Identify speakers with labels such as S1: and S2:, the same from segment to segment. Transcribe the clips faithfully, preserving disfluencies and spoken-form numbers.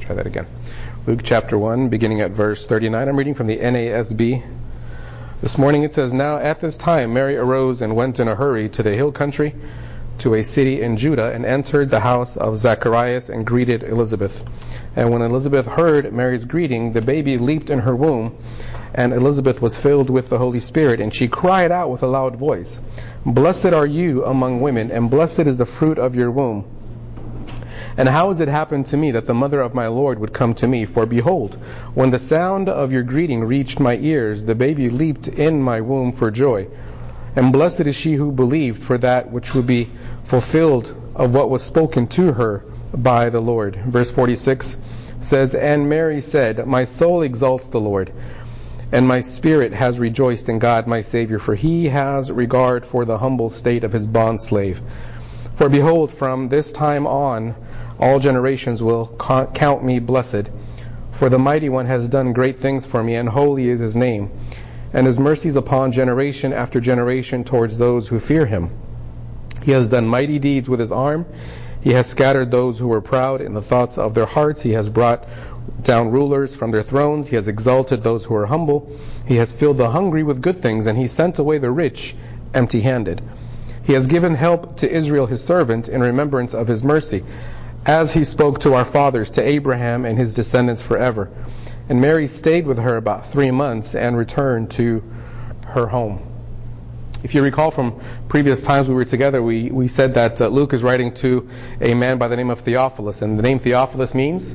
S1: try that again. Luke chapter one, beginning at verse thirty-nine. I'm reading from the N A S B. This morning it says, "Now at this time Mary arose and went in a hurry to the hill country, to a city in Judah, and entered the house of Zacharias and greeted Elizabeth. And when Elizabeth heard Mary's greeting, the baby leaped in her womb, and Elizabeth was filled with the Holy Spirit, and she cried out with a loud voice, 'Blessed are you among women, and blessed is the fruit of your womb. And how has it happened to me that the mother of my Lord would come to me? For behold, when the sound of your greeting reached my ears, the baby leaped in my womb for joy. And blessed is she who believed, for that which would be fulfilled of what was spoken to her by the Lord.'" Verse forty-six says, "And Mary said, My soul exalts the Lord, and my spirit has rejoiced in God my Savior, for he has regard for the humble state of his bondslave. For behold, from this time on, all generations will count me blessed. For the Mighty One has done great things for me, and holy is his name, and his mercies upon generation after generation towards those who fear him. He has done mighty deeds with his arm. He has scattered those who were proud in the thoughts of their hearts. He has brought down rulers from their thrones. He has exalted those who are humble. He has filled the hungry with good things, and he sent away the rich empty-handed. He has given help to Israel his servant in remembrance of his mercy, as he spoke to our fathers, to Abraham and his descendants forever." And Mary stayed with her about three months and returned to her home. If you recall from previous times we were together, we, we said that uh, Luke is writing to a man by the name of Theophilus. And the name Theophilus means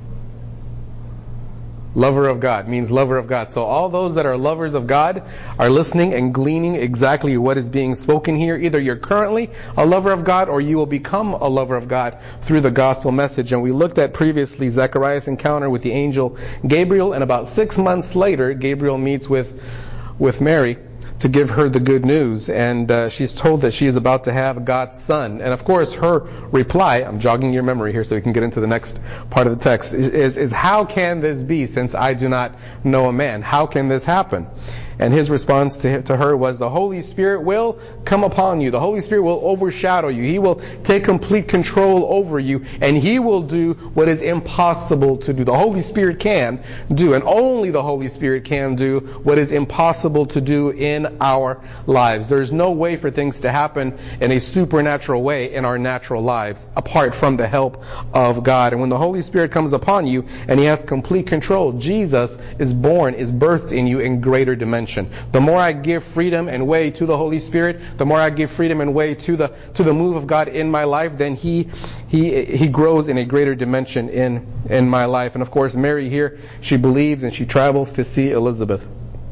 S1: lover of God, means lover of God. So all those that are lovers of God are listening and gleaning exactly what is being spoken here. Either you're currently a lover of God, or you will become a lover of God through the gospel message. And we looked at previously Zechariah's encounter with the angel Gabriel, and about six months later, Gabriel meets with, with Mary to give her the good news, and uh, she's told that she is about to have God's son. And of course her reply, I'm jogging your memory here so we can get into the next part of the text, is, is how can this be, since I do not know a man? How can this happen? And his response to, to her was, the Holy Spirit will come upon you. The Holy Spirit will overshadow you. He will take complete control over you, and He will do what is impossible to do. The Holy Spirit can do, and only the Holy Spirit can do what is impossible to do in our lives. There's no way for things to happen in a supernatural way in our natural lives apart from the help of God. And when the Holy Spirit comes upon you and He has complete control, Jesus is born, is birthed in you in greater dimension. The more I give freedom and way to the Holy Spirit, the more I give freedom and way to the to the move of God in my life, then He He He grows in a greater dimension in in my life. And of course, Mary here, she believes and she travels to see Elizabeth.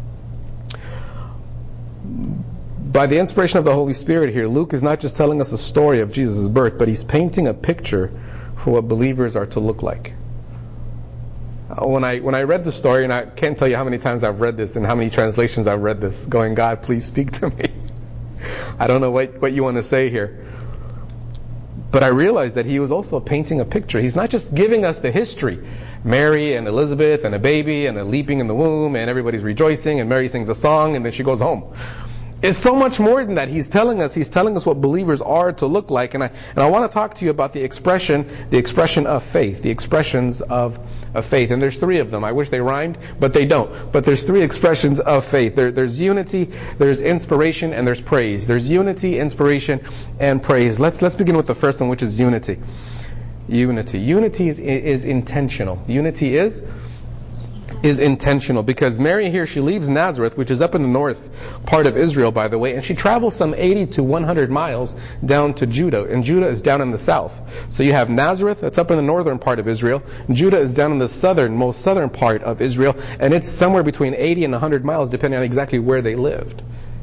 S1: By the inspiration of the Holy Spirit here, Luke is not just telling us a story of Jesus' birth, but he's painting a picture for what believers are to look like. When I when I read the story, and I can't tell you how many times I've read this and how many translations I've read this, going, God, please speak to me. I don't know what, what you want to say here. But I realized that he was also painting a picture. He's not just giving us the history. Mary and Elizabeth and a baby and a leaping in the womb and everybody's rejoicing and Mary sings a song and then she goes home. It's so much more than that. He's telling us, he's telling us what believers are to look like. And I and I want to talk to you about the expression, the expression of faith, the expressions of, of faith. And there's three of them. I wish they rhymed, but they don't. But there's three expressions of faith. There, there's unity, there's inspiration, and there's praise. There's unity, inspiration, and praise. Let's let's begin with the first one, which is unity. Unity. Unity is, is intentional. Unity is is intentional, because Mary here, she leaves Nazareth, which is up in the north part of Israel, by the way, and she travels some eighty to one hundred miles down to Judah, and Judah is down in the south. So you have Nazareth, that's up in the northern part of Israel. Judah is down in the southern, most southern part of Israel, and it's somewhere between eighty and one hundred miles, depending on exactly where they lived.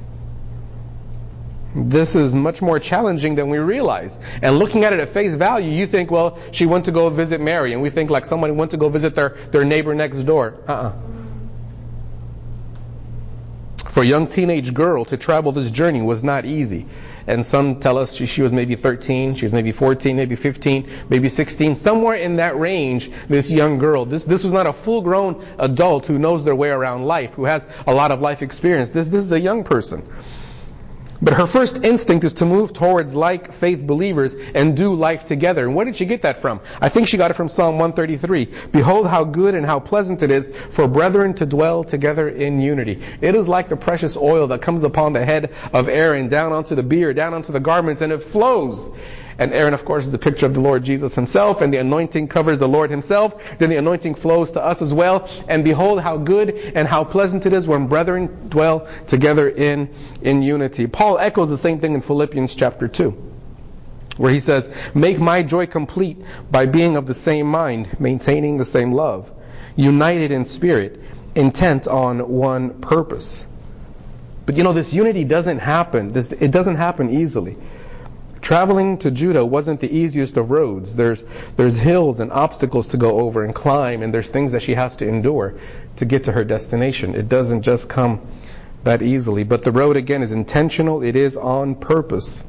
S1: This is much more challenging than we realize. And looking at it at face value, you think, well, she went to go visit Mary. And we think like somebody went to go visit their, their neighbor next door. Uh-uh. For a young teenage girl to travel this journey was not easy. And some tell us she, she was maybe thirteen, she was maybe fourteen, maybe fifteen, maybe sixteen. Somewhere in that range, this young girl. This this was not a full-grown adult who knows their way around life, who has a lot of life experience. This This is a young person. But her first instinct is to move towards like faith believers and do life together. And where did she get that from? I think she got it from Psalm one thirty-three. Behold how good and how pleasant it is for brethren to dwell together in unity. It is like the precious oil that comes upon the head of Aaron, down onto the beard, down onto the garments, and it flows. And Aaron, of course, is a picture of the Lord Jesus himself, and the anointing covers the Lord himself. Then the anointing flows to us as well. And behold how good and how pleasant it is when brethren dwell together in, in unity. Paul echoes the same thing in Philippians chapter two, where he says, make my joy complete by being of the same mind, maintaining the same love, united in spirit, intent on one purpose. But you know, this unity doesn't happen. This, it doesn't happen easily. Traveling to Judah wasn't the easiest of roads. There's there's hills and obstacles to go over and climb, and there's things that she has to endure to get to her destination. It doesn't just come that easily. But the road, again, is intentional. It is on purpose.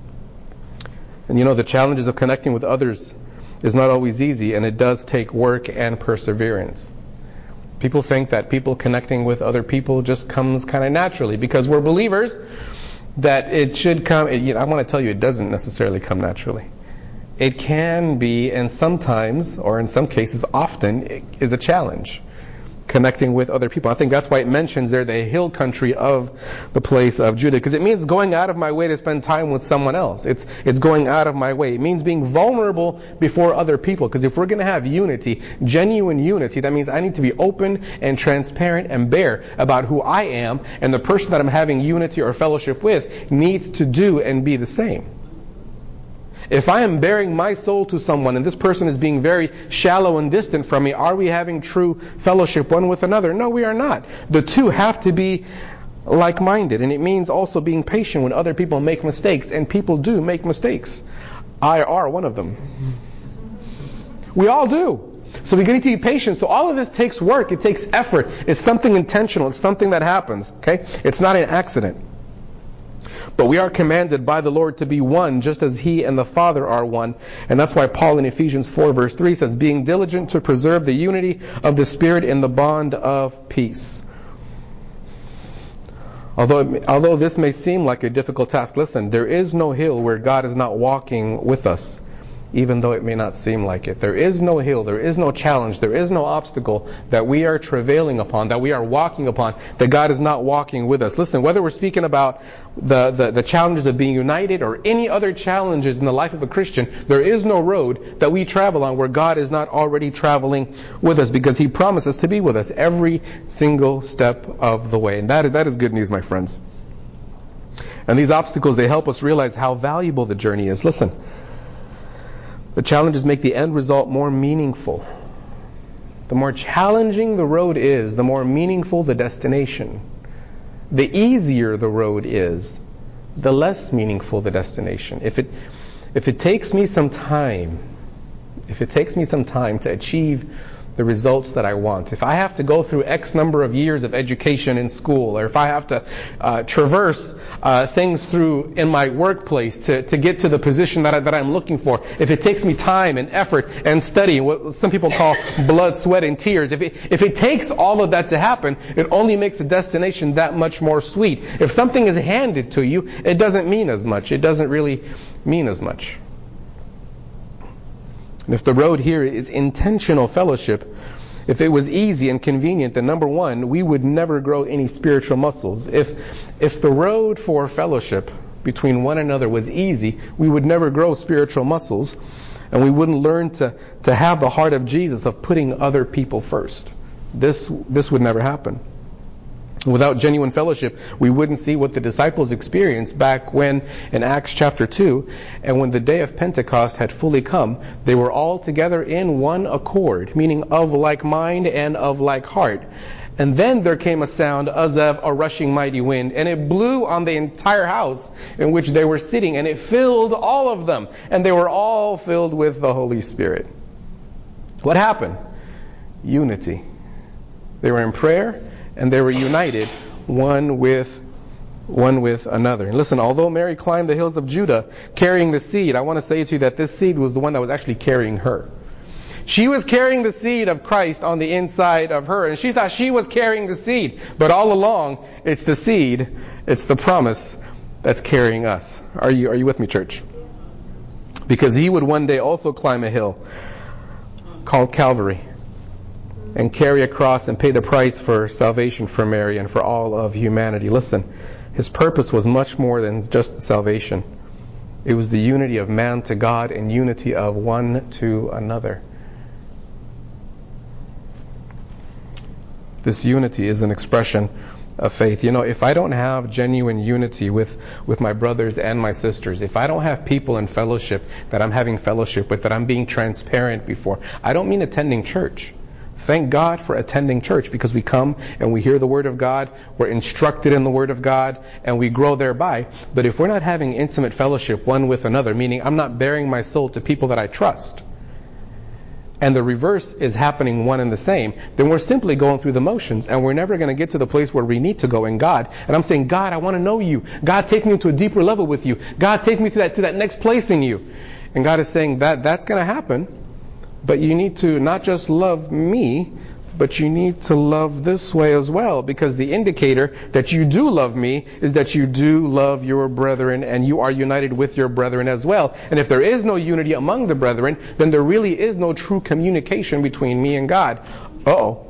S1: And you know, the challenges of connecting with others is not always easy, and it does take work and perseverance. People think that people connecting with other people just comes kind of naturally because we're believers. That it should come, you know, I want to tell you it doesn't necessarily come naturally. It can be, and sometimes, or in some cases often, it is a challenge connecting with other people. I think that's why it mentions there the hill country of the place of Judah, because it means going out of my way to spend time with someone else. It's it's going out of my way. It means being vulnerable before other people, because if we're going to have unity, genuine unity, that means I need to be open and transparent and bare about who I am, and the person that I'm having unity or fellowship with needs to do and be the same. If I am bearing my soul to someone and this person is being very shallow and distant from me, are we having true fellowship one with another? No, we are not. The two have to be like-minded. And it means also being patient when other people make mistakes. And people do make mistakes. I are one of them. We all do. So we need to be patient. So all of this takes work. It takes effort. It's something intentional. It's something that happens. Okay? It's not an accident. But we are commanded by the Lord to be one, just as He and the Father are one. And that's why Paul in Ephesians four verse three says, being diligent to preserve the unity of the Spirit in the bond of peace. Although, although this may seem like a difficult task, listen, there is no hill where God is not walking with us, even though it may not seem like it. There is no hill, there is no challenge, there is no obstacle that we are travailing upon, that we are walking upon, that God is not walking with us. Listen, whether we're speaking about the, the, the challenges of being united or any other challenges in the life of a Christian, there is no road that we travel on where God is not already traveling with us, because He promises to be with us every single step of the way. And that, that is good news, my friends. And these obstacles, they help us realize how valuable the journey is. Listen. The challenges make the end result more meaningful. The more challenging the road is, the more meaningful the destination. The easier the road is, the less meaningful the destination. If it, if it takes me some time, if it takes me some time to achieve the results that I want, if I have to go through X number of years of education in school, or if I have to uh, traverse uh, things through in my workplace to, to get to the position that, I, that I'm looking for, if it takes me time and effort and study, what some people call blood, sweat, and tears, if it, if it takes all of that to happen, it only makes the destination that much more sweet. If something is handed to you, it doesn't mean as much. It doesn't really mean as much. And if the road here is intentional fellowship, if it was easy and convenient, then number one, we would never grow any spiritual muscles. If if the road for fellowship between one another was easy, we would never grow spiritual muscles, and we wouldn't learn to, to have the heart of Jesus of putting other people first. This this would never happen. Without genuine fellowship, we wouldn't see what the disciples experienced back when in Acts chapter two, and when the day of Pentecost had fully come, they were all together in one accord, meaning of like mind and of like heart. And then there came a sound as of a rushing mighty wind, and it blew on the entire house in which they were sitting, and it filled all of them, and they were all filled with the Holy Spirit. What happened? Unity. They were in prayer, and they were united one with one with another. And listen, although Mary climbed the hills of Judah carrying the seed, I want to say to you that this seed was the one that was actually carrying her. She was carrying the seed of Christ on the inside of her, and she thought she was carrying the seed. But all along, it's the seed, it's the promise that's carrying us. Are you, are you with me, church? Because he would one day also climb a hill called Calvary and carry a cross and pay the price for salvation for Mary and for all of humanity. Listen, his purpose was much more than just salvation. It was the unity of man to God and unity of one to another. This unity is an expression of faith. You know, if I don't have genuine unity with, with my brothers and my sisters, if I don't have people in fellowship that I'm having fellowship with, that I'm being transparent before, I don't mean attending church. Thank God for attending church, because we come and we hear the Word of God, we're instructed in the Word of God, and we grow thereby. But if we're not having intimate fellowship one with another, meaning I'm not bearing my soul to people that I trust, and the reverse is happening one and the same, then we're simply going through the motions, and we're never going to get to the place where we need to go in God. And I'm saying, God, I want to know you. God, take me to a deeper level with you. God, take me to that to that next place in you. And God is saying that that's going to happen. But you need to not just love me, but you need to love this way as well, because the indicator that you do love me is that you do love your brethren, and you are united with your brethren as well. And if there is no unity among the brethren, then there really is no true communication between me and God. Uh-oh.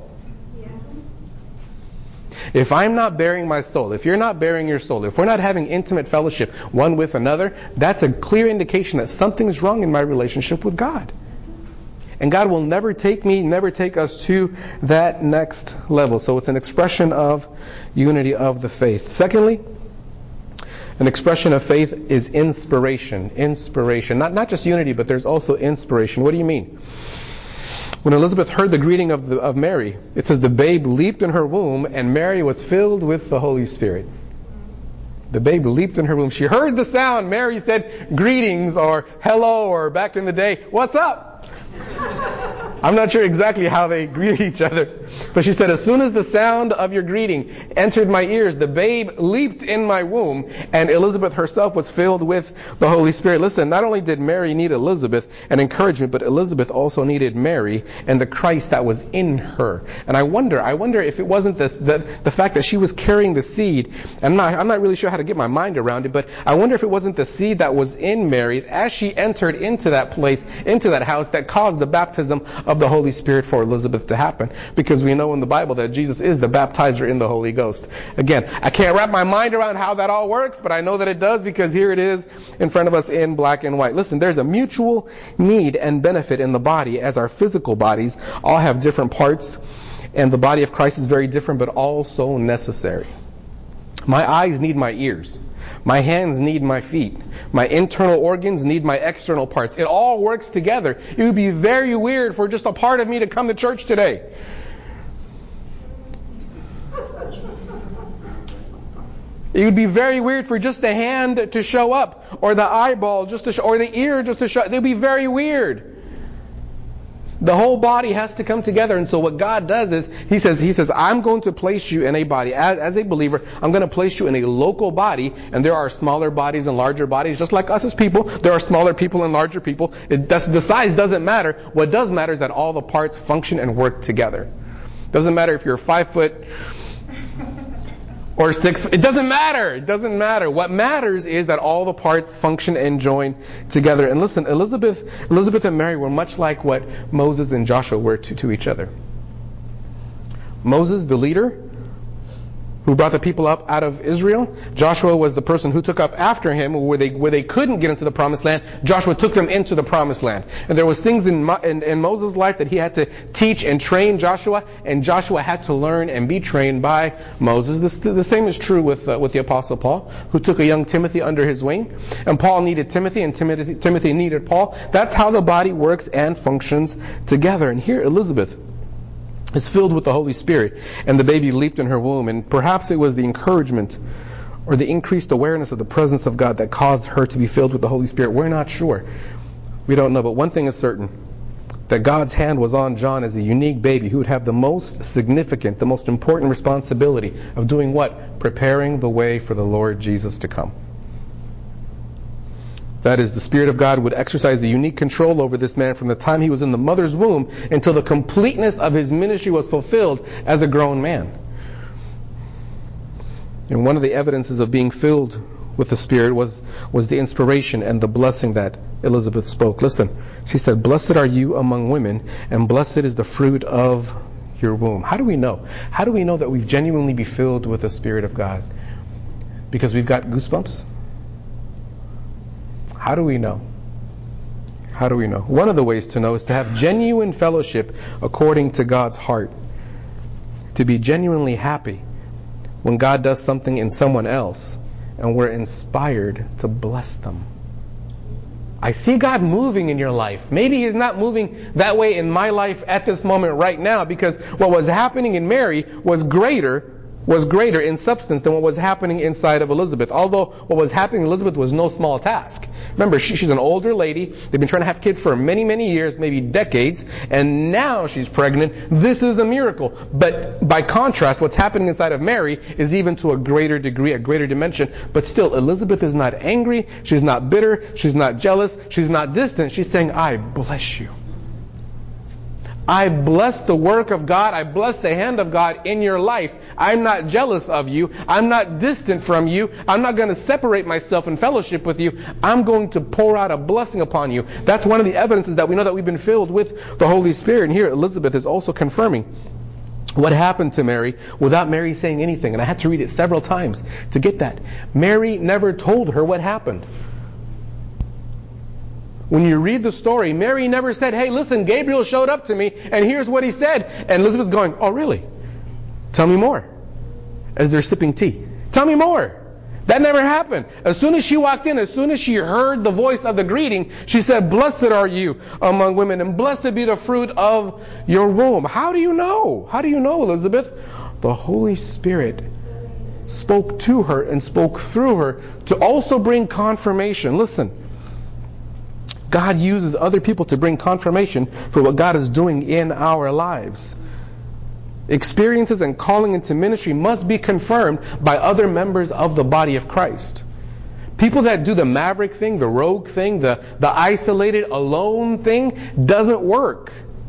S1: If I'm not bearing my soul, if you're not bearing your soul, if we're not having intimate fellowship one with another, that's a clear indication that something's wrong in my relationship with God. And God will never take me, never take us to that next level. So it's an expression of unity of the faith. Secondly, an expression of faith is inspiration. Inspiration. Not, not just unity, but there's also inspiration. What do you mean? When Elizabeth heard the greeting of, the, of Mary, it says the babe leaped in her womb and Mary was filled with the Holy Spirit. The babe leaped in her womb. She heard the sound. Mary said greetings or hello, or back in the day, what's up? I'm not sure exactly how they greet each other. But she said, as soon as the sound of your greeting entered my ears, the babe leaped in my womb, and Elizabeth herself was filled with the Holy Spirit. Listen, not only did Mary need Elizabeth and encouragement, but Elizabeth also needed Mary and the Christ that was in her. And I wonder, I wonder if it wasn't the the, the fact that she was carrying the seed. I'm not, I'm not really sure how to get my mind around it, but I wonder if it wasn't the seed that was in Mary as she entered into that place, into that house, that caused the baptism of the Holy Spirit for Elizabeth to happen. Because we know in the Bible that Jesus is the baptizer in the Holy Ghost. Again, I can't wrap my mind around how that all works, but I know that it does, because here it is in front of us in black and white. Listen, there's a mutual need and benefit in the body, as our physical bodies all have different parts, and the body of Christ is very different, but also necessary. My eyes need my ears. My hands need my feet. My internal organs need my external parts. It all works together. It would be very weird for just a part of me to come to church today. It would be very weird for just the hand to show up, or the eyeball just to show, or the ear just to show. It would be very weird. The whole body has to come together. And so what God does is, He says, He says, I'm going to place you in a body. As, as a believer, I'm going to place you in a local body. And there are smaller bodies and larger bodies. Just like us as people, there are smaller people and larger people. It does, the size doesn't matter. What does matter is that all the parts function and work together. Doesn't matter if you're five foot or six. It doesn't matter. It doesn't matter. What matters is that all the parts function and join together. And listen, Elizabeth, Elizabeth and Mary were much like what Moses and Joshua were to, to each other. Moses, the leader, who brought the people up out of Israel. Joshua was the person who took up after him, where they where they couldn't get into the promised land. Joshua took them into the promised land. And there was things in, in, in Moses' life that he had to teach and train Joshua, and Joshua had to learn and be trained by Moses. This, the same is true with uh, with the Apostle Paul, who took a young Timothy under his wing. And Paul needed Timothy, and Timothy, Timothy needed Paul. That's how the body works and functions together. And here Elizabeth is filled with the Holy Spirit, and the baby leaped in her womb, and perhaps it was the encouragement or the increased awareness of the presence of God that caused her to be filled with the Holy Spirit. We're not sure. We don't know, but one thing is certain, that God's hand was on John as a unique baby who would have the most significant, the most important responsibility of doing what? Preparing the way for the Lord Jesus to come. That is, the Spirit of God would exercise the unique control over this man from the time he was in the mother's womb until the completeness of his ministry was fulfilled as a grown man. And one of the evidences of being filled with the Spirit was, was the inspiration and the blessing that Elizabeth spoke. Listen, she said, "Blessed are you among women, and blessed is the fruit of your womb." How do we know? How do we know that we've genuinely be filled with the Spirit of God? Because we've got goosebumps? How do we know? How do we know? One of the ways to know is to have genuine fellowship according to God's heart. To be genuinely happy when God does something in someone else and we're inspired to bless them. I see God moving in your life. Maybe He's not moving that way in my life at this moment right now, because what was happening in Mary was greater was greater in substance than what was happening inside of Elizabeth. Although what was happening in Elizabeth was no small task. Remember, she, she's an older lady. They've been trying to have kids for many, many years, maybe decades, and now she's pregnant. This is a miracle. But by contrast, what's happening inside of Mary is even to a greater degree, a greater dimension. But still, Elizabeth is not angry. She's not bitter. She's not jealous. She's not distant. She's saying, "I bless you. I bless the work of God. I bless the hand of God in your life. I'm not jealous of you. I'm not distant from you. I'm not going to separate myself in fellowship with you. I'm going to pour out a blessing upon you." That's one of the evidences that we know that we've been filled with the Holy Spirit. And here Elizabeth is also confirming what happened to Mary without Mary saying anything. And I had to read it several times to get that. Mary never told her what happened. When you read the story, Mary never said, "Hey, listen, Gabriel showed up to me and here's what he said." And Elizabeth's going, "Oh, really? Tell me more." As they're sipping tea. "Tell me more." That never happened. As soon as she walked in, as soon as she heard the voice of the greeting, she said, "Blessed are you among women, and blessed be the fruit of your womb." How do you know? How do you know, Elizabeth? The Holy Spirit spoke to her and spoke through her to also bring confirmation. Listen. God uses other people to bring confirmation for what God is doing in our lives. Experiences and calling into ministry must be confirmed by other members of the body of Christ. People that do the maverick thing, the rogue thing, the, the isolated, alone thing, doesn't work.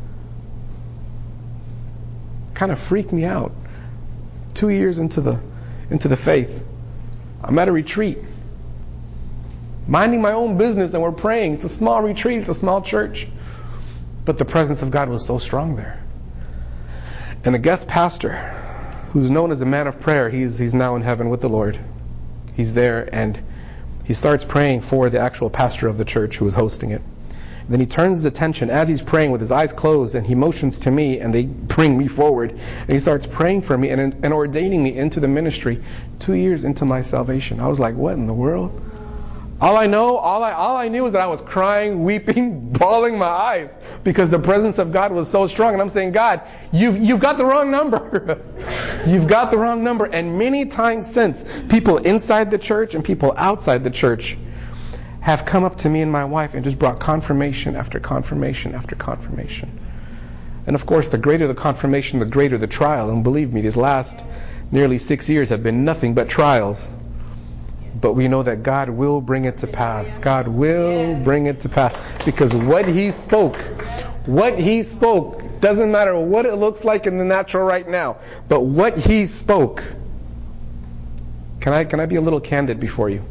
S1: Kind of freaked me out. Two years into the into the faith, I'm at a retreat. Minding my own business, and we're praying. It's a small retreat, it's a small church. But the presence of God was so strong there. And the guest pastor, who's known as a man of prayer, he's he's now in heaven with the Lord. He's there, and he starts praying for the actual pastor of the church who was hosting it. And then he turns his attention as he's praying with his eyes closed, and he motions to me, and they bring me forward. And he starts praying for me and, and ordaining me into the ministry two years into my salvation. I was like, what in the world? All I know, all I all I knew is that I was crying, weeping, bawling my eyes because the presence of God was so strong. And I'm saying, "God, you've you've got the wrong number. You've got the wrong number." And many times since, people inside the church and people outside the church have come up to me and my wife and just brought confirmation after confirmation after confirmation. And of course, the greater the confirmation, the greater the trial. And believe me, these last nearly six years have been nothing but trials. But we know that God will bring it to pass. God will bring it to pass. Because what He spoke, what He spoke, doesn't matter what it looks like in the natural right now, but what He spoke. Can I, can I be a little candid before you?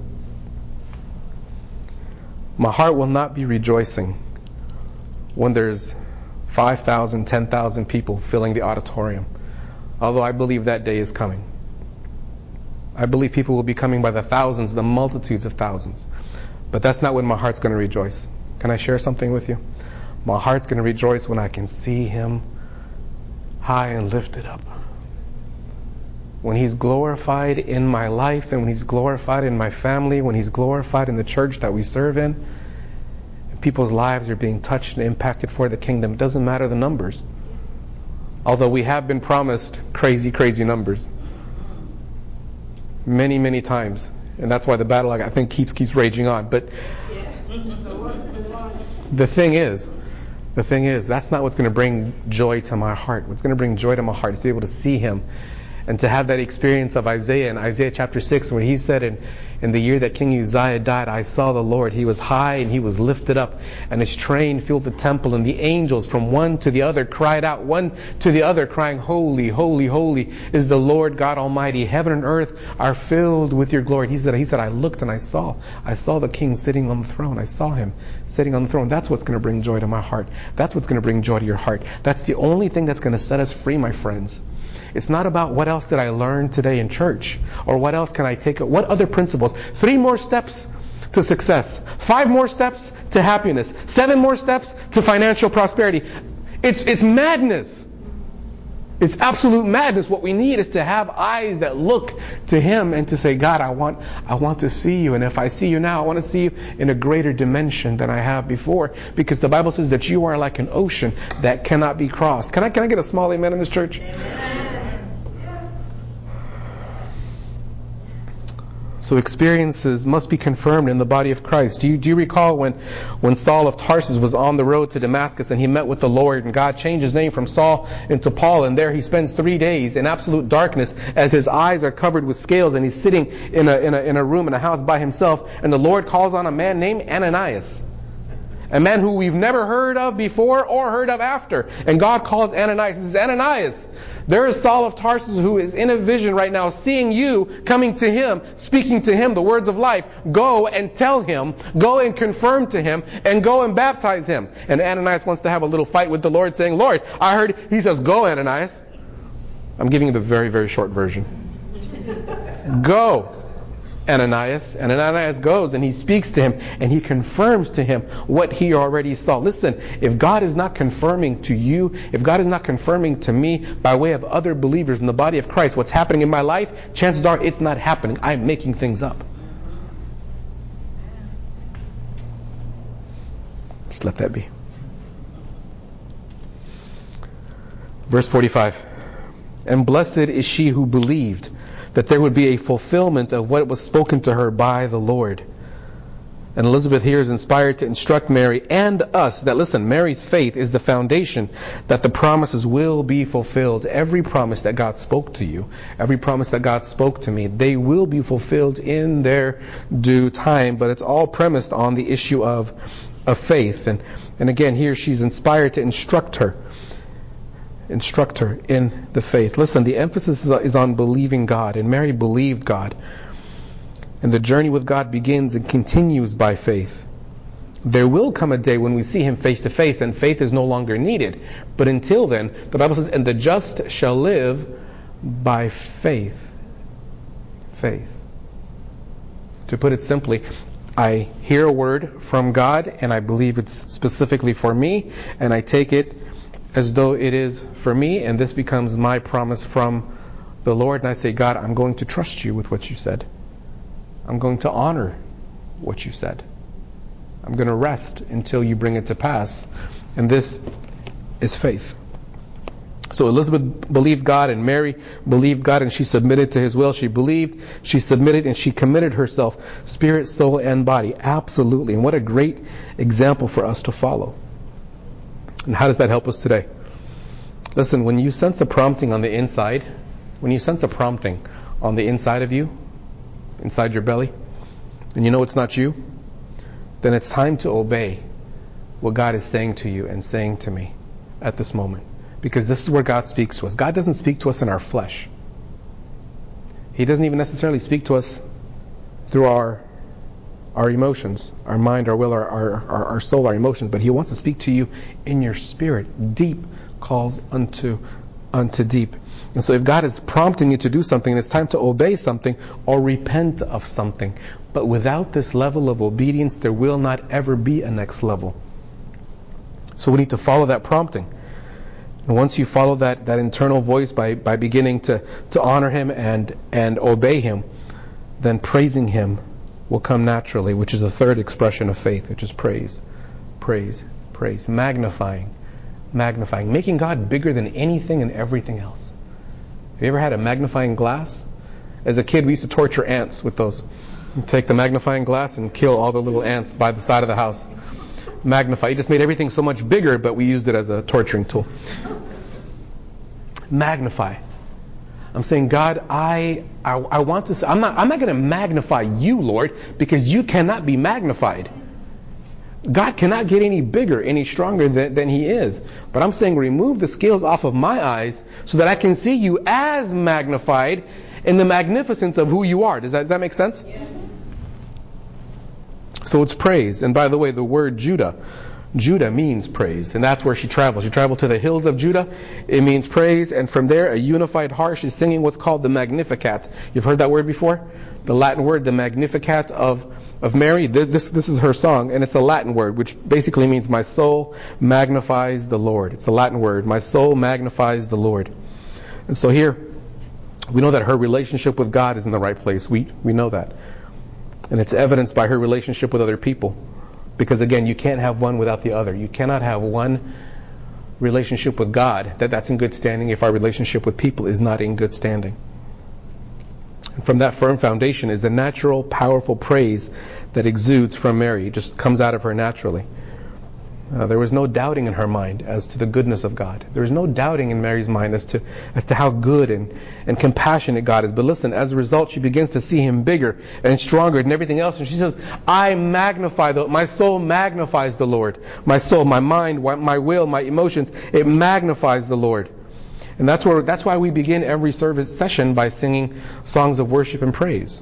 S1: My heart will not be rejoicing when there's five thousand, ten thousand people filling the auditorium. Although I believe that day is coming. I believe people will be coming by the thousands, the multitudes of thousands. But that's not when my heart's going to rejoice. Can I share something with you? My heart's going to rejoice when I can see Him high and lifted up. When He's glorified in my life, and when He's glorified in my family, when He's glorified in the church that we serve in, and people's lives are being touched and impacted for the kingdom. It doesn't matter the numbers. Although we have been promised crazy, crazy numbers. Many, many times. And that's why the battle, I think, keeps keeps raging on. But the thing is, the thing is, that's not what's going to bring joy to my heart. What's going to bring joy to my heart is to be able to see Him And to have that experience of Isaiah in Isaiah chapter six, where he said, in, in the year that King Uzziah died, I saw the Lord. He was high and he was lifted up, and his train filled the temple, and the angels from one to the other cried out, one to the other, crying, Holy, holy, holy is the Lord God Almighty. Heaven and earth are filled with your glory. He said, he said, I looked and I saw. I saw the King sitting on the throne. I saw him sitting on the throne. That's what's going to bring joy to my heart. That's what's going to bring joy to your heart. That's the only thing that's going to set us free, my friends. It's not about what else did I learn today in church, or what else can I take, what other principles. Three more steps to success. Five more steps to happiness. Seven more steps to financial prosperity. It's, it's madness. It's absolute madness. What we need is to have eyes that look to Him and to say, God, I want, I want to see you. And if I see you now, I want to see you in a greater dimension than I have before. Because the Bible says that you are like an ocean that cannot be crossed. Can I, can I get a small amen in this church? Amen. So experiences must be confirmed in the body of Christ. Do you, do you recall when, when Saul of Tarsus was on the road to Damascus and he met with the Lord, and God changed his name from Saul into Paul, and there he spends three days in absolute darkness as his eyes are covered with scales, and he's sitting in a, in a, in a room in a house by himself, and the Lord calls on a man named Ananias. A man who we've never heard of before or heard of after. And God calls Ananias. He says, Ananias, there is Saul of Tarsus who is in a vision right now, seeing you, coming to him, speaking to him the words of life. Go and tell him, go and confirm to him, and go and baptize him. And Ananias wants to have a little fight with the Lord, saying, Lord, I heard, he says, go, Ananias. I'm giving you the very, very short version. Go, Ananias. And Ananias goes and he speaks to him and he confirms to him what he already saw. Listen, if God is not confirming to you, if God is not confirming to me by way of other believers in the body of Christ what's happening in my life, chances are it's not happening. I'm making things up. Just let that be. Verse forty-five. And blessed is she who believed that there would be a fulfillment of what was spoken to her by the Lord. And Elizabeth here is inspired to instruct Mary and us that, listen, Mary's faith is the foundation that the promises will be fulfilled. Every promise that God spoke to you, every promise that God spoke to me, they will be fulfilled in their due time. But it's all premised on the issue of, of faith. And, and again, here she's inspired to instruct her. Instruct her in the faith. Listen, the emphasis is on believing God, and Mary believed God. And the journey with God begins and continues by faith. There will come a day when we see Him face to face and faith is no longer needed. But until then, the Bible says, and the just shall live by faith. Faith. To put it simply, I hear a word from God and I believe it's specifically for me, and I take it as though it is for me, and this becomes my promise from the Lord. And I say, God, I'm going to trust you with what you said. I'm going to honor what you said. I'm going to rest until you bring it to pass. And this is faith. So Elizabeth believed God, and Mary believed God, and she submitted to His will. She believed, she submitted, and she committed herself, spirit, soul, and body. Absolutely. And what a great example for us to follow. And how does that help us today? Listen, when you sense a prompting on the inside, when you sense a prompting on the inside of you, inside your belly, and you know it's not you, then it's time to obey what God is saying to you and saying to me at this moment. Because this is where God speaks to us. God doesn't speak to us in our flesh. He doesn't even necessarily speak to us through our our emotions, our mind, our will, our, our, our soul, our emotions, but He wants to speak to you in your spirit. Deep calls unto unto deep. And so if God is prompting you to do something, and it's time to obey something or repent of something. But without this level of obedience, there will not ever be a next level. So we need to follow that prompting. And once you follow that, that internal voice by, by beginning to, to honor Him and, and obey Him, then praising Him will come naturally, which is the third expression of faith, which is praise, praise, praise, magnifying, magnifying, making God bigger than anything and everything else. Have you ever had a magnifying glass? As a kid, we used to torture ants with those. You'd take the magnifying glass and kill all the little ants by the side of the house. Magnify. It just made everything so much bigger, but we used it as a torturing tool. Magnify. I'm saying, God, I, I, I want to, I'm not, I'm not going to magnify you, Lord, because you cannot be magnified. God cannot get any bigger, any stronger than, than He is. But I'm saying remove the scales off of my eyes so that I can see you as magnified in the magnificence of who you are. Does that, does that make sense?
S2: Yes.
S1: So it's praise. And by the way, the word Judah, Judah means praise. And that's where she traveled. She traveled to the hills of Judah. It means praise. And from there, a unified heart. She's singing what's called the Magnificat. You've heard that word before? The Latin word, the Magnificat of Of Mary. This, this is her song, and it's a Latin word, which basically means my soul magnifies the Lord. It's a Latin word. My soul magnifies the Lord. And so here, we know that her relationship with God is in the right place. We, we know that. And it's evidenced by her relationship with other people. Because again, you can't have one without the other. You cannot have one relationship with God that that's in good standing if our relationship with people is not in good standing. And from that firm foundation is the natural, powerful praise that exudes from Mary. It just comes out of her naturally. Uh, there was no doubting in her mind as to the goodness of God. There was no doubting in Mary's mind as to as to how good and, and compassionate God is. But listen, as a result, she begins to see Him bigger and stronger than everything else. And she says, I magnify the, my soul magnifies the Lord. My soul, my mind, my will, my emotions, it magnifies the Lord. And that's where that's why we begin every service session by singing songs of worship and praise.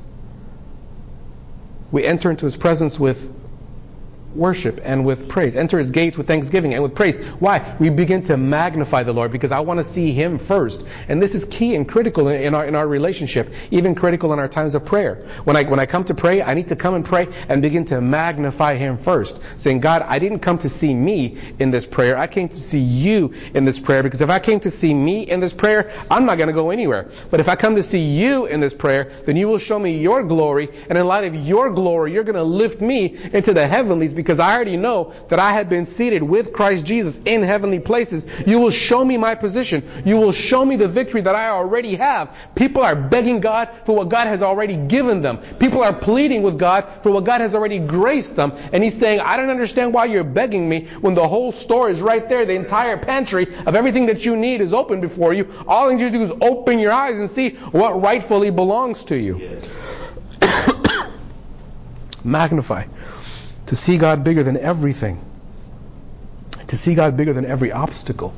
S1: We enter into His presence with worship and with praise. Enter His gates with thanksgiving and with praise. Why? We begin to magnify the Lord because I want to see Him first. And this is key and critical in our in our relationship, even critical in our times of prayer. When I when I come to pray, I need to come and pray and begin to magnify Him first. Saying, God, I didn't come to see me in this prayer. I came to see you in this prayer, because if I came to see me in this prayer, I'm not going to go anywhere. But if I come to see you in this prayer, then you will show me your glory, and in light of your glory, you're going to lift me into the heavenlies, because I already know that I have been seated with Christ Jesus in heavenly places. You will show me my position. You will show me the victory that I already have. People are begging God for what God has already given them. People are pleading with God for what God has already graced them. And He's saying, I don't understand why you're begging me when the whole store is right there. The entire pantry of everything that you need is open before you. All you need to do is open your eyes and see what rightfully belongs to you. Yes. Magnify. To see God bigger than everything. To see God bigger than every obstacle.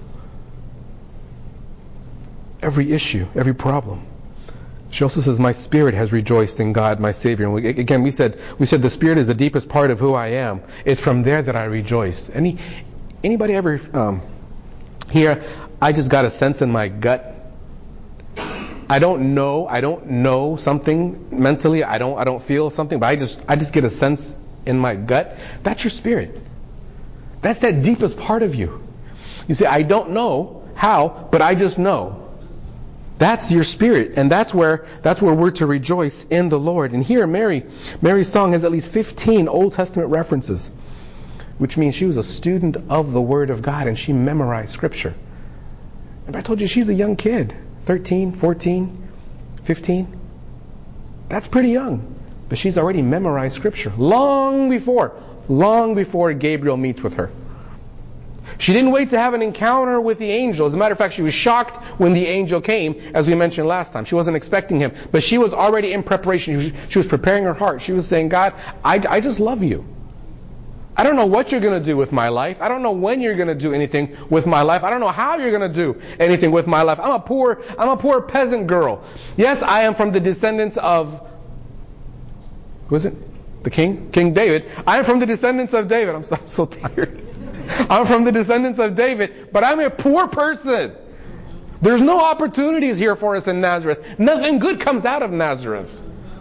S1: Every issue, every problem. She also says, my spirit has rejoiced in God, my Savior. And we, again, we said we said the spirit is the deepest part of who I am. It's from there that I rejoice. Any anybody ever um, here? I just got a sense in my gut. I don't know. I don't know something mentally. I don't. I don't feel something. But I just. I just get a sense in my gut. That's your spirit. That's that deepest part of you. You say, I don't know how, but I just know. That's your spirit, and that's where that's where we're to rejoice in the Lord. And here, Mary, Mary's song has at least fifteen Old Testament references, which means she was a student of the Word of God, and she memorized Scripture. And I told you she's a young kid, thirteen, fourteen, fifteen. That's pretty young, but she's already memorized Scripture long before, long before Gabriel meets with her. She didn't wait to have an encounter with the angel. As a matter of fact, she was shocked when the angel came, as we mentioned last time. She wasn't expecting him. But she was already in preparation. She was, she was preparing her heart. She was saying, God, I, I just love you. I don't know what you're going to do with my life. I don't know when you're going to do anything with my life. I don't know how you're going to do anything with my life. I'm a poor, I'm a poor peasant girl. Yes, I am from the descendants of, who is it? The king? King David. I am from the descendants of David. I'm so, I'm so tired. I'm from the descendants of David, but I'm a poor person. There's no opportunities here for us in Nazareth. Nothing good comes out of Nazareth.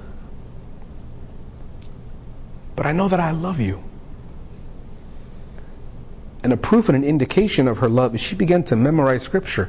S1: But I know that I love you. And a proof and an indication of her love is she began to memorize Scripture.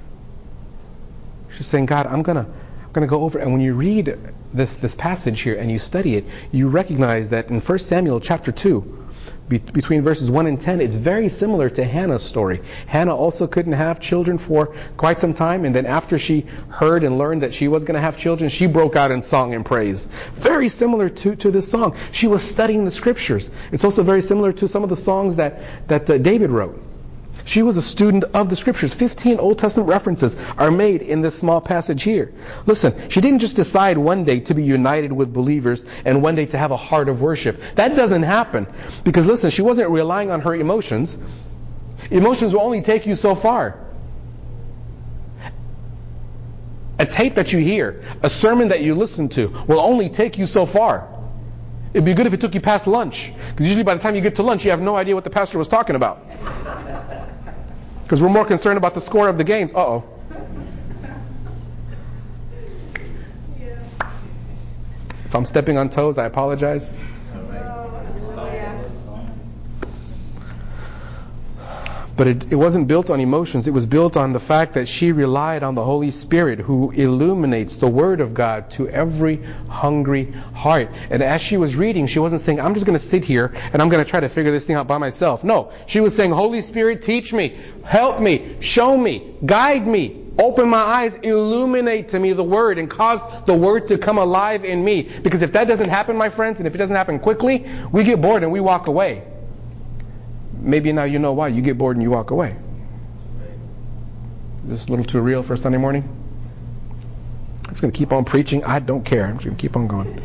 S1: She's saying, God, I'm gonna I'm gonna go over, and when you read this this passage here and you study it, you recognize that in First Samuel chapter two, between verses one and ten, it's very similar to Hannah's story. Hannah also couldn't have children for quite some time, and then after she heard and learned that she was going to have children, she broke out in song and praise. Very similar to, to this song. She was studying the Scriptures. It's also very similar to some of the songs that, that uh, David wrote. She was a student of the Scriptures. fifteen Old Testament references are made in this small passage here. Listen, she didn't just decide one day to be united with believers and one day to have a heart of worship. That doesn't happen. Because listen, she wasn't relying on her emotions. Emotions will only take you so far. A tape that you hear, a sermon that you listen to, will only take you so far. It'd be good if it took you past lunch. Because usually by the time you get to lunch, you have no idea what the pastor was talking about. Because we're more concerned about the score of the games. Uh-oh. If I'm stepping on toes, I apologize. But it, it wasn't built on emotions. It was built on the fact that she relied on the Holy Spirit, who illuminates the Word of God to every hungry heart. And as she was reading, she wasn't saying, I'm just going to sit here and I'm going to try to figure this thing out by myself. No, she was saying, Holy Spirit, teach me, help me, show me, guide me, open my eyes, illuminate to me the Word, and cause the Word to come alive in me. Because if that doesn't happen, my friends, and if it doesn't happen quickly, we get bored and we walk away. Maybe now you know why. You get bored and you walk away. Is this a little too real for Sunday morning? I'm just going to keep on preaching. I don't care. I'm just going to keep on going.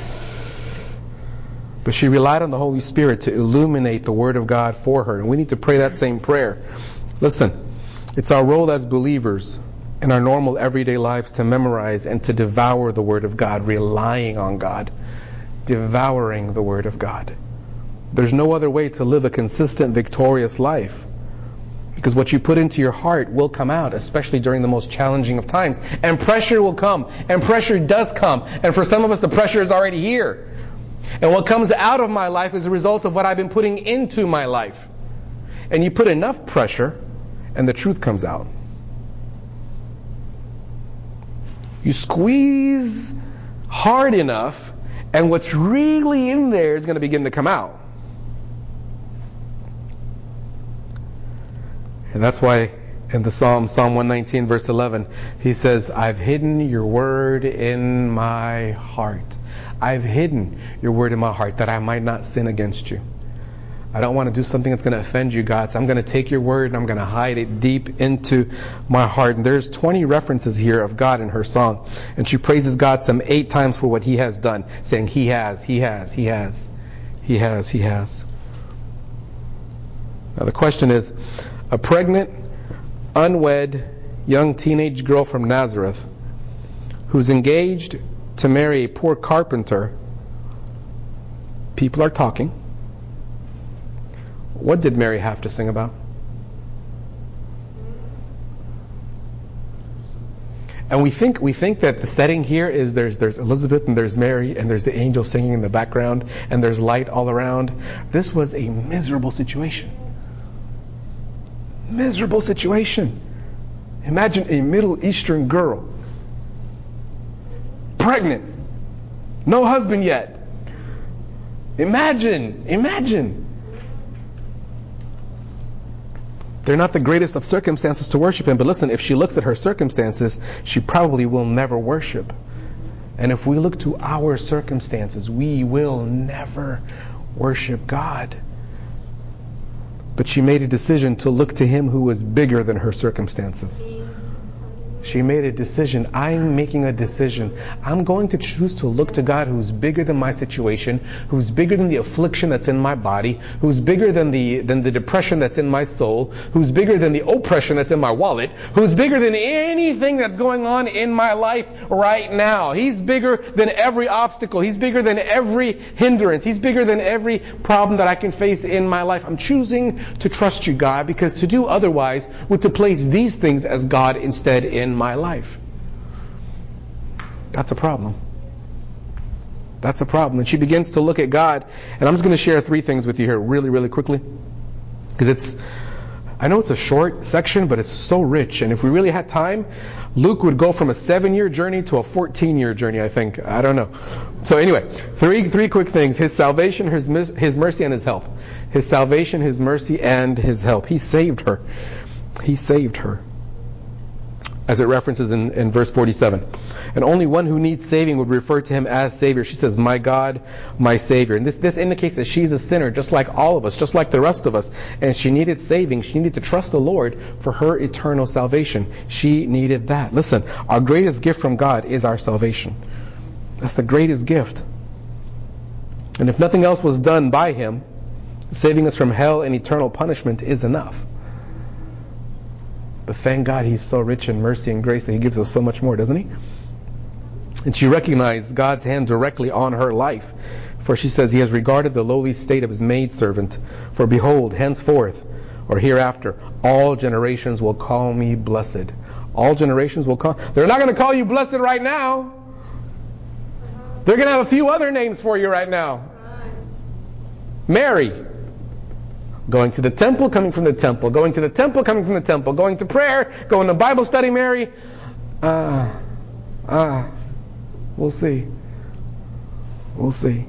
S1: But she relied on the Holy Spirit to illuminate the Word of God for her. And we need to pray that same prayer. Listen, it's our role as believers in our normal everyday lives to memorize and to devour the Word of God, relying on God, devouring the Word of God. There's no other way to live a consistent, victorious life. Because what you put into your heart will come out, especially during the most challenging of times. And pressure will come. And pressure does come. And for some of us, the pressure is already here. And what comes out of my life is a result of what I've been putting into my life. And you put enough pressure, and the truth comes out. You squeeze hard enough, and what's really in there is going to begin to come out. And that's why in the Psalm, Psalm one nineteen, verse eleven, he says, I've hidden your word in my heart. I've hidden your word in my heart that I might not sin against you. I don't want to do something that's going to offend you, God. So I'm going to take your word and I'm going to hide it deep into my heart. And there's twenty references here of God in her song. And she praises God some eight times for what He has done, saying He has, He has, He has, He has, He has. Now the question is, a pregnant, unwed, young teenage girl from Nazareth who's engaged to marry a poor carpenter, people are talking. What did Mary have to sing about? And we think we think that the setting here is there's there's Elizabeth and there's Mary and there's the angel singing in the background and there's light all around. This was a miserable situation. Miserable situation. Imagine a Middle Eastern girl, pregnant, no husband yet. Imagine, imagine. They're not the greatest of circumstances to worship Him, but listen, if she looks at her circumstances, she probably will never worship. And if we look to our circumstances, we will never worship God. But she made a decision to look to Him who was bigger than her circumstances. She made a decision. I'm making a decision. I'm going to choose to look to God who's bigger than my situation, who's bigger than the affliction that's in my body, who's bigger than the than the depression that's in my soul, who's bigger than the oppression that's in my wallet, who's bigger than anything that's going on in my life right now. He's bigger than every obstacle. He's bigger than every hindrance. He's bigger than every problem that I can face in my life. I'm choosing to trust you, God, because to do otherwise would to place these things as God instead in my life. That's a problem. That's a problem. And she begins to look at God. And I'm just going to share three things with you here really, really quickly. Because it's, I know it's a short section, but it's so rich. And if we really had time, Luke would go from a seven-year journey to a fourteen-year journey, I think. I don't know. So anyway, three three quick things. His salvation, His, his mercy, and His help. His salvation, His mercy, and His help. He saved her. He saved her. as it references in, in verse forty-seven. And only one who needs saving would refer to him as Savior. She says, my God, my Savior. And this, this indicates that she's a sinner just like all of us, just like the rest of us. And she needed saving. She needed to trust the Lord for her eternal salvation. She needed that. Listen, our greatest gift from God is our salvation. That's the greatest gift. And if nothing else was done by Him, saving us from hell and eternal punishment is enough. But thank God He's so rich in mercy and grace that He gives us so much more, doesn't He? And she recognized God's hand directly on her life. For she says, He has regarded the lowly state of His maidservant. For behold, henceforth, or hereafter, all generations will call me blessed. All generations will call... They're not going to call you blessed right now. They're going to have a few other names for you right now. Mary. Going to the temple, coming from the temple. Going to the temple, coming from the temple. Going to prayer, going to Bible study, Mary. Ah, uh, ah. Uh, we'll see. We'll see.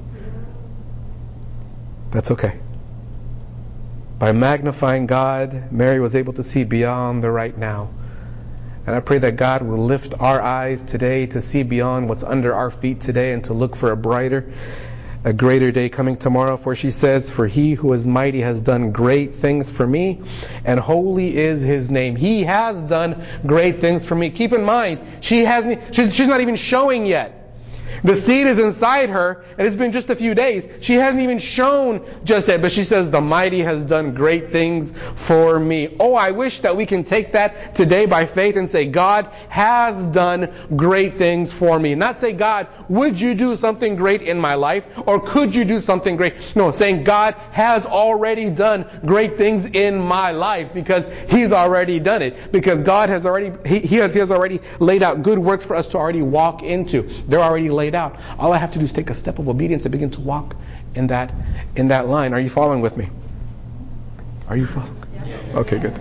S1: That's okay. By magnifying God, Mary was able to see beyond the right now. And I pray that God will lift our eyes today to see beyond what's under our feet today and to look for a brighter, a greater day coming tomorrow. For she says, for He who is mighty has done great things for me, and holy is His name. He has done great things for me. Keep in mind, she hasn't, she's, she's not even showing yet. The seed is inside her, and it's been just a few days. She hasn't even shown just yet, but she says, the mighty has done great things for me. Oh, I wish that we can take that today by faith and say, God has done great things for me. Not say, God, would you do something great in my life? Or could you do something great? No, saying God has already done great things in my life because He's already done it. Because God has already, He, he, has, he has already laid out good works for us to already walk into. They're already laid out. All I have to do is take a step of obedience and begin to walk in that in that line. Are you following with me? Are you following? Yes. Okay, good.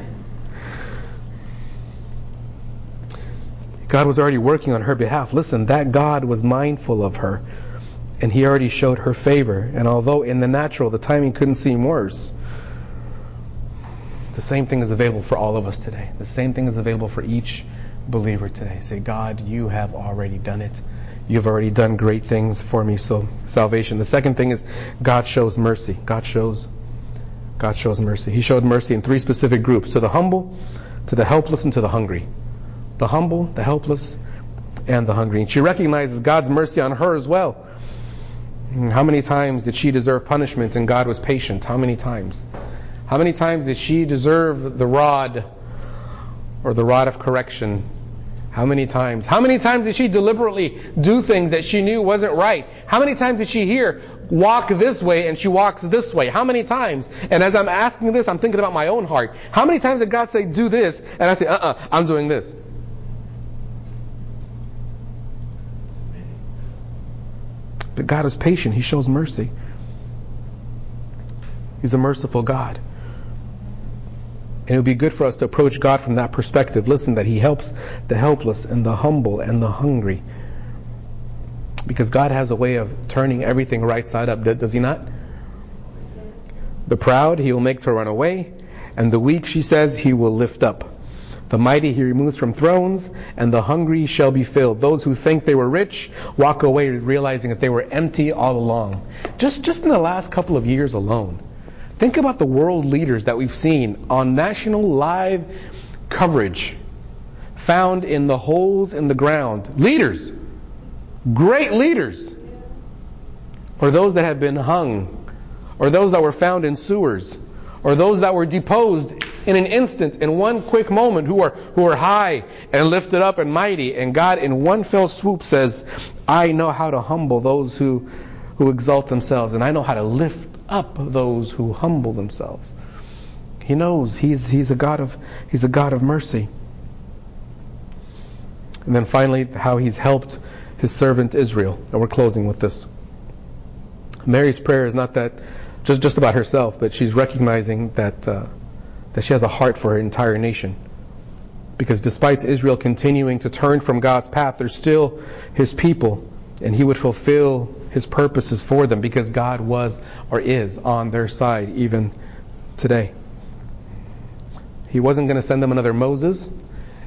S1: God was already working on her behalf. Listen, that God was mindful of her, and He already showed her favor. And although in the natural the timing couldn't seem worse, the same thing is available for all of us today. The same thing is available for each believer today. Say, God, you have already done it. You've already done great things for me. So salvation. The second thing is God shows mercy. God shows God shows mercy. He showed mercy in three specific groups. To the humble, to the helpless, and to the hungry. The humble, the helpless, and the hungry. And she recognizes God's mercy on her as well. How many times did she deserve punishment and God was patient? How many times? How many times did she deserve the rod or the rod of correction? How many times? How many times did she deliberately do things that she knew wasn't right? How many times did she hear, walk this way, and she walks this way? How many times? And as I'm asking this, I'm thinking about my own heart. How many times did God say, do this? And I say, uh-uh, I'm doing this. But God is patient. He shows mercy. He's a merciful God. And it would be good for us to approach God from that perspective. Listen, that He helps the helpless and the humble and the hungry. Because God has a way of turning everything right side up, does He not? The proud He will make to run away, and the weak, she says, He will lift up. The mighty He removes from thrones, and the hungry shall be filled. Those who think they were rich walk away realizing that they were empty all along. Just, just in the last couple of years alone. Think about the world leaders that we've seen on national live coverage found in the holes in the ground. Leaders. Great leaders. Or those that have been hung. Or those that were found in sewers. Or those that were deposed in an instant, in one quick moment, who are who are high and lifted up and mighty. And God in one fell swoop says, I know how to humble those who, who exalt themselves. And I know how to lift up those who humble themselves. He knows He's He's a God of He's a God of mercy. And then finally, how He's helped His servant Israel. And we're closing with this. Mary's prayer is not that just just about herself, but she's recognizing that uh, that she has a heart for her entire nation. Because despite Israel continuing to turn from God's path, they're still His people, and He would fulfill His purposes for them because God was or is on their side even today. He wasn't going to send them another Moses,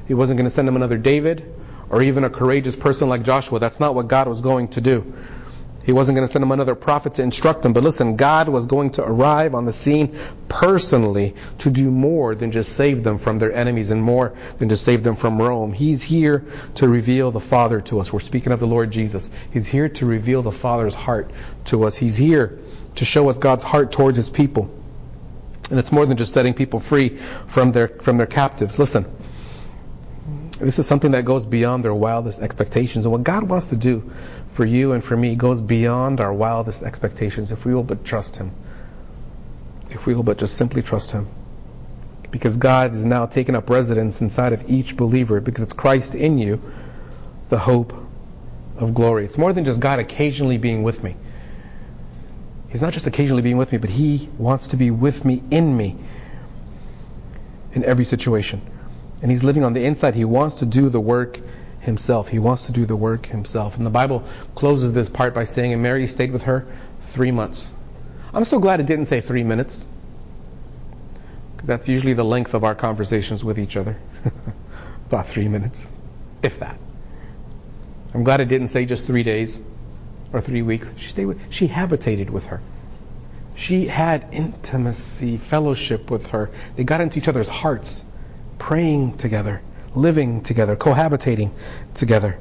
S1: He wasn't going to send them another David or even a courageous person like Joshua. That's not what God was going to do. He wasn't going to send them another prophet to instruct them. But listen, God was going to arrive on the scene personally to do more than just save them from their enemies and more than just save them from Rome. He's here to reveal the Father to us. We're speaking of the Lord Jesus. He's here to reveal the Father's heart to us. He's here to show us God's heart towards His people. And it's more than just setting people free from their from their captives. Listen, this is something that goes beyond their wildest expectations. And what God wants to do for you and for me goes beyond our wildest expectations if we will but trust Him. If we will but just simply trust Him. Because God is now taking up residence inside of each believer, because it's Christ in you, the hope of glory. It's more than just God occasionally being with me. He's not just occasionally being with me, but He wants to be with me, in me, in every situation. And He's living on the inside. He wants to do the work Himself. He wants to do the work Himself. And the Bible closes this part by saying, and Mary stayed with her three months. I'm so glad it didn't say three minutes. Because that's usually the length of our conversations with each other. About three minutes. If that. I'm glad it didn't say just three days or three weeks. She stayed with, she habitated with her. She had intimacy, fellowship with her. They got into each other's hearts, praying together, living together, cohabitating together.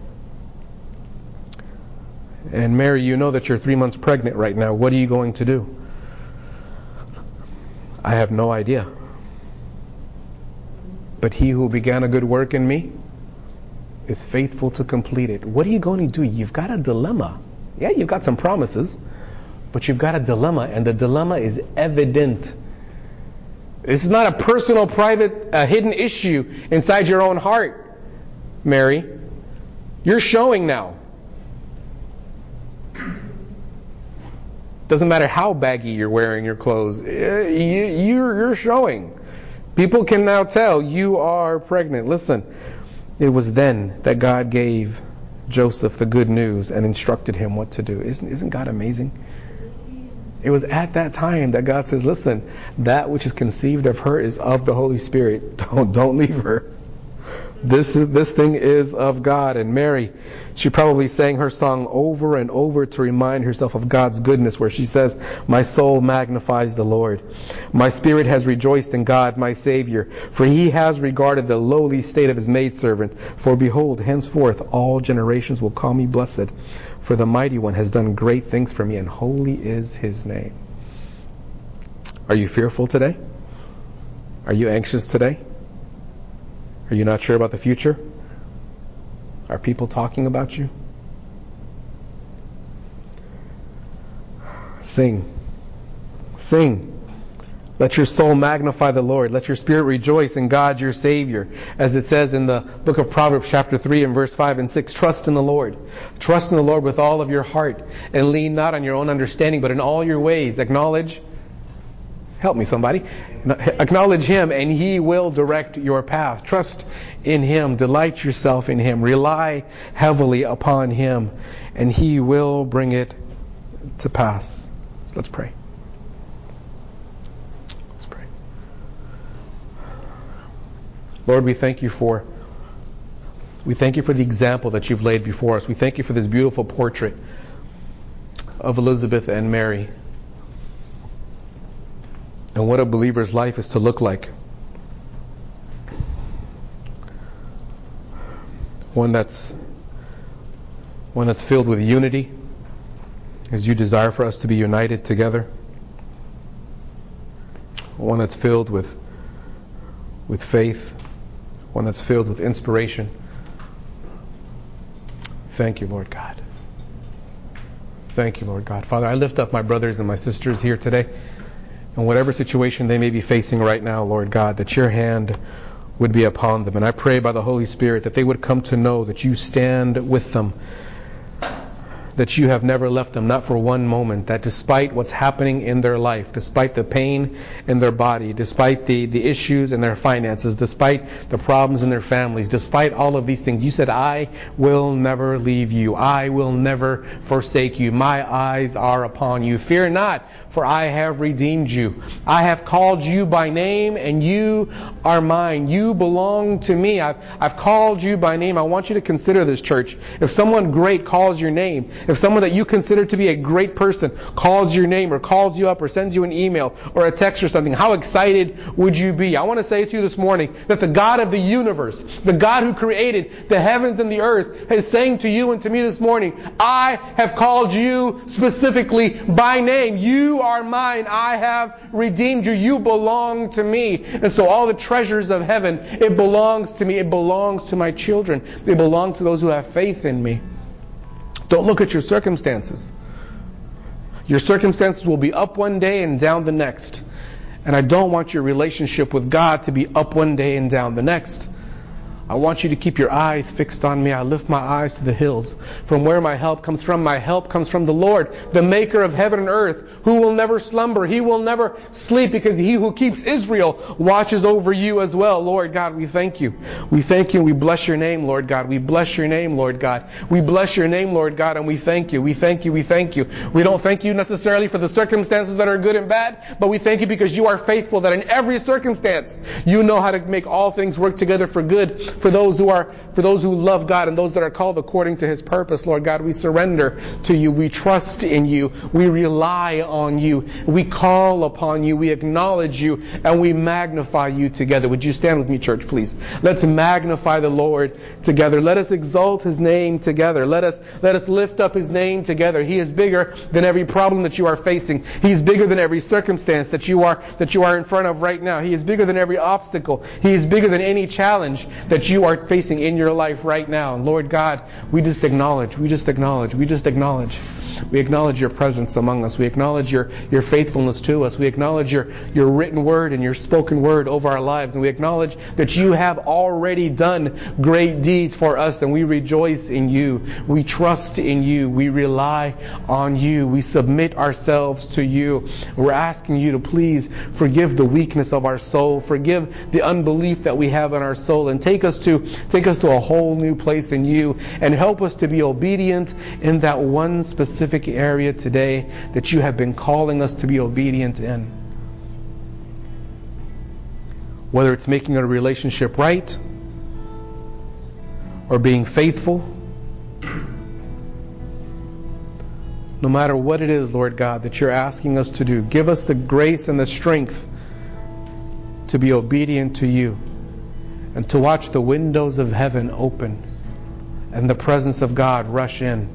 S1: And Mary, you know that you're three months pregnant right now. What are you going to do? I have no idea. But He who began a good work in me is faithful to complete it. What are you going to do? You've got a dilemma. Yeah, you've got some promises, but you've got a dilemma, and the dilemma is evident. This is not a personal, private, uh, hidden issue inside your own heart, Mary. You're showing now. Doesn't matter how baggy you're wearing your clothes. You're, you're showing. People can now tell you are pregnant. Listen, it was then that God gave Joseph the good news and instructed him what to do. Isn't, isn't God amazing? It was at that time that God says, listen, that which is conceived of her is of the Holy Spirit. Don't, don't leave her. This, this thing is of God. And Mary, she probably sang her song over and over to remind herself of God's goodness, where she says, my soul magnifies the Lord. My spirit has rejoiced in God, my Savior, for He has regarded the lowly state of His maidservant. For behold, henceforth all generations will call me blessed. For the Mighty One has done great things for me, and holy is His name. Are you fearful today? Are you anxious today? Are you not sure about the future? Are people talking about you? Sing. Sing. Let your soul magnify the Lord. Let your spirit rejoice in God your Savior. As it says in the book of Proverbs chapter three and verse five and six, trust in the Lord. Trust in the Lord with all of your heart, and lean not on your own understanding, but in all your ways acknowledge, help me somebody, acknowledge Him, and He will direct your path. Trust in Him. Delight yourself in Him. Rely heavily upon Him, and He will bring it to pass. So let's pray. Let's pray. Lord, we thank you for we thank you for the example that you've laid before us. We thank you for this beautiful portrait of Elizabeth and Mary, and what a believer's life is to look like. One that's one that's filled with unity, as you desire for us to be united together. One that's filled with with faith. One that's filled with inspiration. Thank you, Lord God. Thank you, Lord God. Father, I lift up my brothers and my sisters here today, in whatever situation they may be facing right now, Lord God, that your hand would be upon them. And I pray by the Holy Spirit that they would come to know that you stand with them, that you have never left them, not for one moment, that despite what's happening in their life, despite the pain in their body, despite the, the issues in their finances, despite the problems in their families, despite all of these things, you said, I will never leave you. I will never forsake you. My eyes are upon you. Fear not, for I have redeemed you. I have called you by name, and you are mine. You belong to me. I've, I've called you by name. I want you to consider this, church. If someone great calls your name, if someone that you consider to be a great person calls your name or calls you up or sends you an email or a text or something, how excited would you be? I want to say to you this morning that the God of the universe, the God who created the heavens and the earth, is saying to you and to me this morning, I have called you specifically by name. You are mine. I have redeemed you. You belong to me. And so all the treasures of heaven, it belongs to me. It belongs to my children. They belong to those who have faith in me. Don't look at your circumstances. Your circumstances will be up one day and down the next. And I don't want your relationship with God to be up one day and down the next. I want you to keep your eyes fixed on me. I lift my eyes to the hills, from where my help comes from. My help comes from the Lord, the maker of heaven and earth, who will never slumber. He will never sleep, because He who keeps Israel watches over you as well. Lord God, we thank you. We thank you. We bless your name, Lord God. We bless your name, Lord God. We bless your name, Lord God, and we thank you. We thank you. We thank you. We don't thank you necessarily for the circumstances that are good and bad, but we thank you because you are faithful, that in every circumstance you know how to make all things work together for good for those who are, for those who love God and those that are called according to His purpose. Lord God, we surrender to you. We trust in you. We rely on you. We call upon you. We acknowledge you, and we magnify you together. Would you stand with me, church, please? Let's magnify the Lord together. Let us exalt His name together. Let us, let us lift up His name together. He is bigger than every problem that you are facing. He's bigger than every circumstance that you are, that you are in front of right now. He is bigger than every obstacle. He is bigger than any challenge that you are facing in your life right now. And Lord God, we just acknowledge, we just acknowledge, we just acknowledge. We acknowledge your presence among us. We acknowledge your, your faithfulness to us. We acknowledge your, your written word and your spoken word over our lives. And we acknowledge that you have already done great deeds for us, and we rejoice in you. We trust in you. We rely on you. We submit ourselves to you. We're asking you to please forgive the weakness of our soul. Forgive the unbelief that we have in our soul, and take us to take us to a whole new place in you, and help us to be obedient in that one specific area today that you have been calling us to be obedient in. Whether it's making a relationship right, or being faithful, no matter what it is, Lord God, that you're asking us to do, give us the grace and the strength to be obedient to you, and to watch the windows of heaven open and the presence of God rush in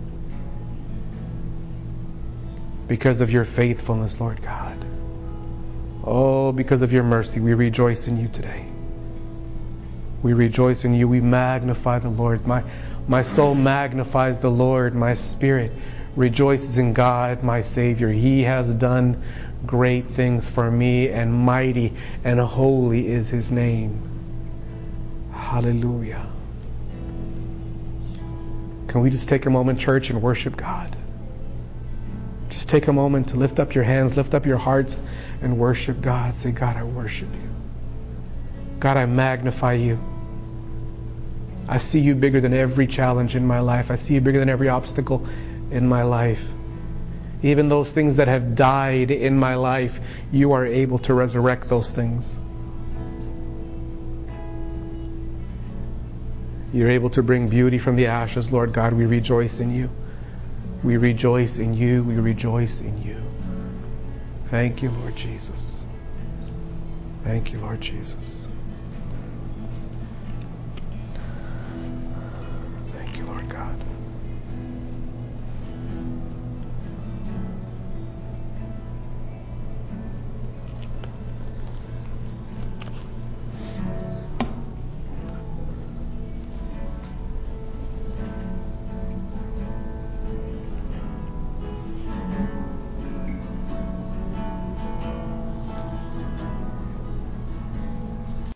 S1: because of your faithfulness, Lord God. Oh, because of your mercy, we rejoice in you today. We rejoice in you. We magnify the Lord. My, my soul magnifies the Lord. My spirit rejoices in God, my Savior. He has done great things for me, and mighty and holy is His name. Hallelujah. Can we just take a moment, church, and worship God? Just take a moment to lift up your hands, lift up your hearts, and worship God. Say, God, I worship you. God, I magnify you. I see you bigger than every challenge in my life. I see you bigger than every obstacle in my life. Even those things that have died in my life, you are able to resurrect those things. You're able to bring beauty from the ashes, Lord God. We rejoice in you. We rejoice in you. We rejoice in you. Thank you, Lord Jesus. Thank you, Lord Jesus.